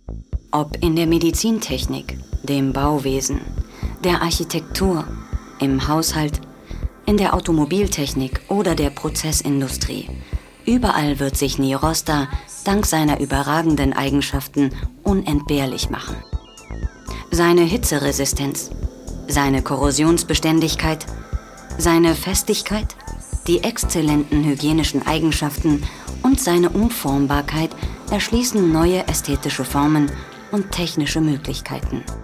Ob in der Medizintechnik, dem Bauwesen, der Architektur, im Haushalt, in der Automobiltechnik oder der Prozessindustrie. Überall wird sich Nirosta dank seiner überragenden Eigenschaften unentbehrlich machen. Seine Hitzeresistenz, seine Korrosionsbeständigkeit, seine Festigkeit, die exzellenten hygienischen Eigenschaften und seine Umformbarkeit erschließen neue ästhetische Formen und technische Möglichkeiten.